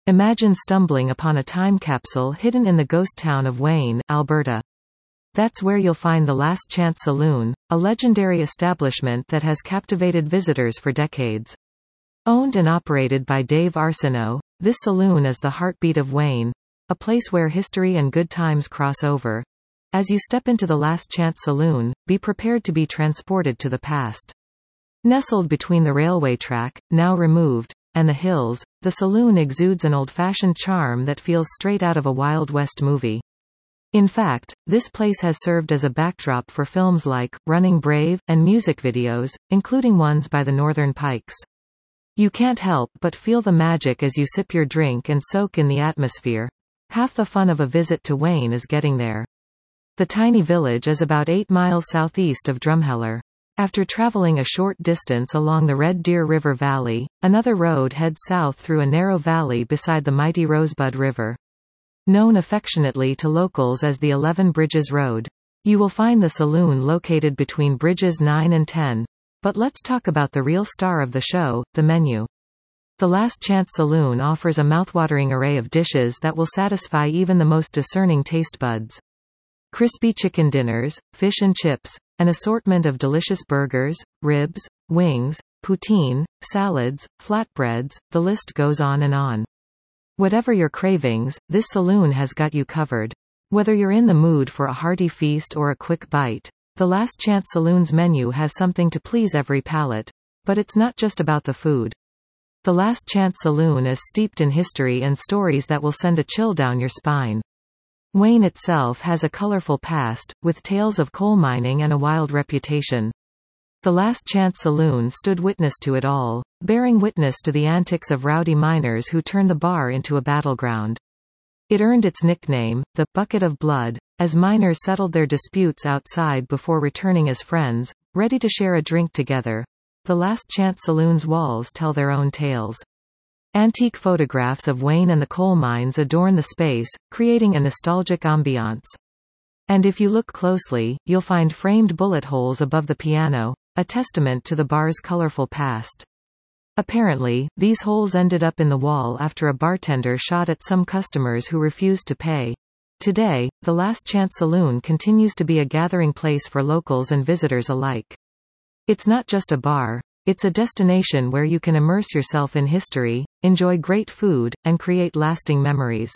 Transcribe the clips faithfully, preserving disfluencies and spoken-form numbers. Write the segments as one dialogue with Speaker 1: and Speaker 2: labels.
Speaker 1: Imagine stumbling upon a time capsule hidden in the ghost town of Wayne, Alberta. That's where you'll find the Last Chance Saloon, a legendary establishment that has captivated visitors for decades. Owned and operated by Dave Arsenault, this saloon is the heartbeat of Wayne, a place where history and good times cross over. As you step into the Last Chance Saloon, be prepared to be transported to the past. Nestled between the railway track, now removed, and the hills, the saloon exudes an old-fashioned charm that feels straight out of a Wild West movie. In fact, this place has served as a backdrop for films like Running Brave, and music videos, including ones by the Northern Pikes. You can't help but feel the magic as you sip your drink and soak in the atmosphere. Half the fun of a visit to Wayne is getting there. The tiny village is about eight miles southeast of Drumheller. After traveling a short distance along the Red Deer River Valley, another road heads south through a narrow valley beside the mighty Rosebud River. Known affectionately to locals as the Eleven Bridges Road. You will find the saloon located between Bridges nine and ten. But let's talk about the real star of the show, the menu. The Last Chance Saloon offers a mouthwatering array of dishes that will satisfy even the most discerning taste buds. Crispy chicken dinners, fish and chips, an assortment of delicious burgers, ribs, wings, poutine, salads, flatbreads, the list goes on and on. Whatever your cravings, this saloon has got you covered. Whether you're in the mood for a hearty feast or a quick bite, the Last Chance Saloon's menu has something to please every palate. But it's not just about the food. The Last Chance Saloon is steeped in history and stories that will send a chill down your spine. Wayne itself has a colorful past, with tales of coal mining and a wild reputation. The Last Chance Saloon stood witness to it all, bearing witness to the antics of rowdy miners who turned the bar into a battleground. It earned its nickname, the Bucket of Blood, as miners settled their disputes outside before returning as friends, ready to share a drink together. The Last Chance Saloon's walls tell their own tales. Antique photographs of Wayne and the coal mines adorn the space, creating a nostalgic ambiance. And if you look closely, you'll find framed bullet holes above the piano, a testament to the bar's colorful past. Apparently, these holes ended up in the wall after a bartender shot at some customers who refused to pay. Today, the Last Chance Saloon continues to be a gathering place for locals and visitors alike. It's not just a bar. It's a destination where you can immerse yourself in history, enjoy great food, and create lasting memories.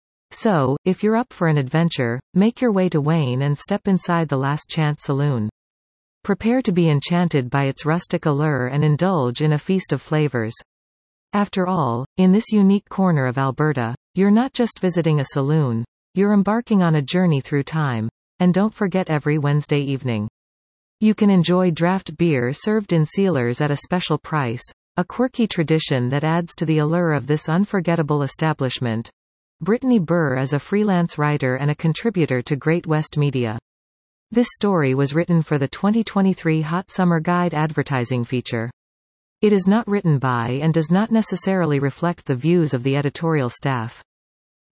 Speaker 1: So, if you're up for an adventure, make your way to Wayne and step inside the Last Chance Saloon. Prepare to be enchanted by its rustic allure and indulge in a feast of flavors. After all, in this unique corner of Alberta, you're not just visiting a saloon, you're embarking on a journey through time. And don't forget every Wednesday evening. You can enjoy draft beer served in sealers at a special price, a quirky tradition that adds to the allure of this unforgettable establishment. Brittany Burr is a freelance writer and a contributor to Great West Media. This story was written for the twenty twenty-three Hot Summer Guide advertising feature. It is not written by and does not necessarily reflect the views of the editorial staff.